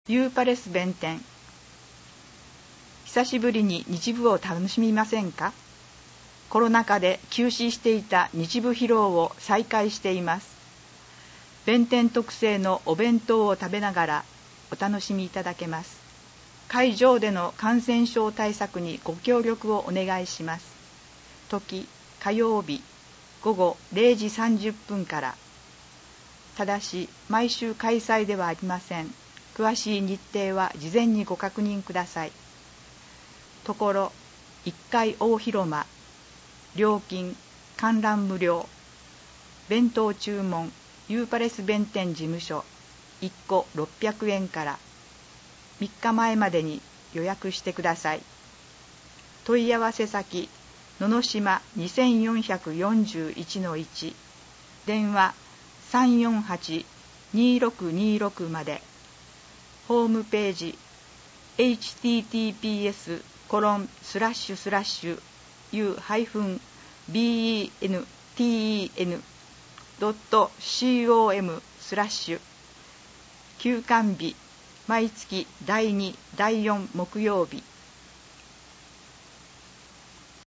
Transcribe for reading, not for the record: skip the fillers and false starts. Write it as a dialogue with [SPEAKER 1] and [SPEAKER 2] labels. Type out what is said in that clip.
[SPEAKER 1] ユーパレス弁天。久しぶりに日舞を楽しみませんか？コロナ禍で休止していた日舞披露を再開しています。弁天特製のお弁当を食べながらお楽しみいただけます。会場での感染症対策にご協力をお願いします。時、火曜日午後0時30分から。ただし毎週開催ではありません。詳しい日程は事前にご確認ください。ところ1階大広間、料金観覧無料。弁当注文ユーパレス弁天事務所1個600円から。3日前までに予約してください。問い合わせ先野々島2441-1、電話348-2626まで。ホームページ https://u-benten.com/休館日毎月第2、第4木曜日。